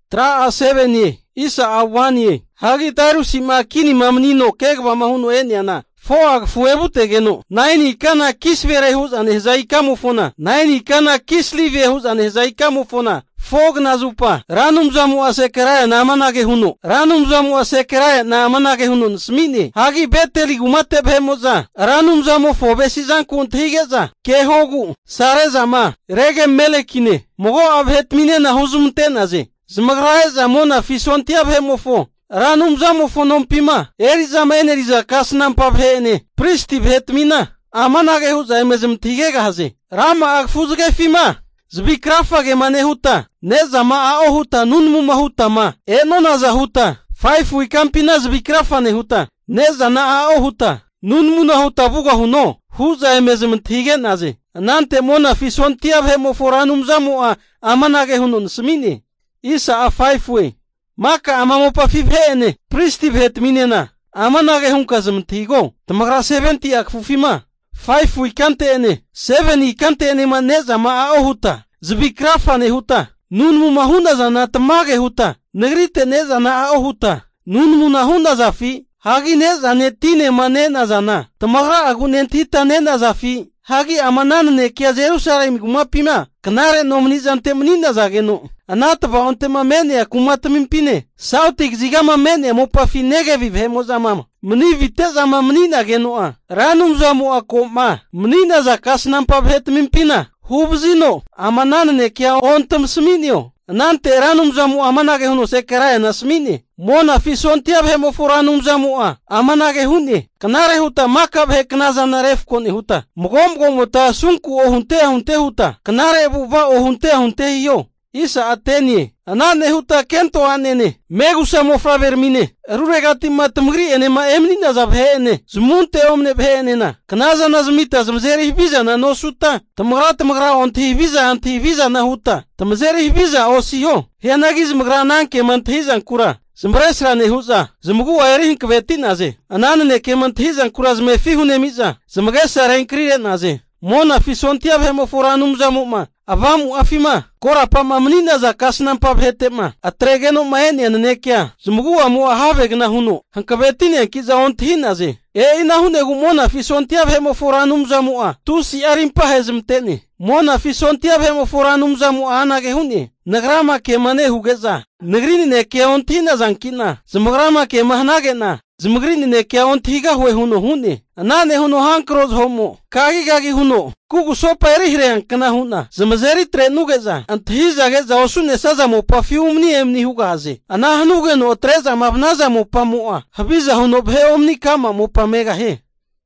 Tra a 7 ye, isa a 1 ye. Hagi taru si ma kini mamnino kegwa mahuno eniana. 4 fuebu tegeno. 9 kana kisvere huz anehzai kamufona. 9 kana kislive huz anehzai kamufona. Fog nazupa. Ranum zamu asekeraya na amanage huno. Ranum zamu asekeraya na amanage huno smini. Hagi beteli gumate bhemoza. Ranum zamu fobesizan kunthigeza. Kehogu. Sare zama. Rege melekine. Mogo abhetmine na huzumte naze. Zmagrae zamona fisontia bhemofo. Ranum zamu fonompima. Erizama eneriza kasnam pabhene. Pristi bhetmina. Amanage huza emezem tigega haze. Rama agfuzge fima. Zbikrafa ge mane huta. Nezama ao huta nunmu mahuta ma. Eno naza huta. 5 wikampina zbikrafa ne huta. Nezana ao huta. Nunmu na huta buga huno. Huza emezem tige naze. Nante mona fisontia bhemo foranum zamu amanage hunon smini. Isa a 5 we. Maka amamopa fibhene. Pristi bhetminena. Amanage hunkazem tigo. Tamagra 70 akfufima. 5 wikante ene. 7 ikante ene ma nezama ao huta. Zbikrafa ne huta. Nunmu mahunda zana tamage huta. Negrite nezana ao huta. Nunmu na hunda zafi. Hagi nezane tine mane nazana. Tamagra agunentita ne nazafi. Hagi amanan ne kia Jerusalem gumapima. Kanare nomnizante mnina zageno. Anatava ontema mene akumatampine. Sautik zigama mene mopafi negevi vhemozamama. Mni vitezama mnina genoa. Ranum zamu akoma. Mnina za kasnampa bhetmimpina. Hubzino. Amanan ne kia ontam sminio. Nante ranum zamu amanage huno sekeraya nasmini. Mona fisontia bhemo foranum zamu amanage huni. Kanare huta maka bhe knaza naref koni huta. Mgom ta sunku ohunte huta. Kanare buba ohunte hiyo. Isa ateni. Anane huta kento anene. Megusa mofra vermine. Ruregati matmgri ene ma emnina zabhene. Zmunte omne bhenena. Knaza nazmita zmzeri biza na no suta. Tamagra onti visa na huta. Tamzeri biza osiyo. Hianagi zmgra nanke manthizan kura. Zmbresra ne huza. Zmgu aerin kveti naze. Anane ke manthizan kura zmefi hune miza. Zmgesa renkri naze. Mona fisontia bhemo foranum zamuma. Avamu afima. Kora pa mamnina za kasnam pa bhetema. Atregeno maeni anenekia. Zmugu amu ahaveg na huno. Hankabetine kiza onthi naze. Ina hune mona fisontia bhemo foranum zamua. Tusi arimpa hezmtene. Mona fisontia bhemo foranum zamua anage hune. Nagrama ke mane hugeza. Nagrini ne ke onthi na zankina. Zmugrama ke mahnage na. Zmugrini ne kia ontiga hue huno hune. Anane huno hankroz homo. Kagi huno. Kugu sopa erihrean kana huna. Zmazeri trenugeza. Anthiza geza osune saza mo perfume emni hugaze. Anahanuge no treza mabnaza mo pamua. Habiza huno bhe omni kama mo pamega he.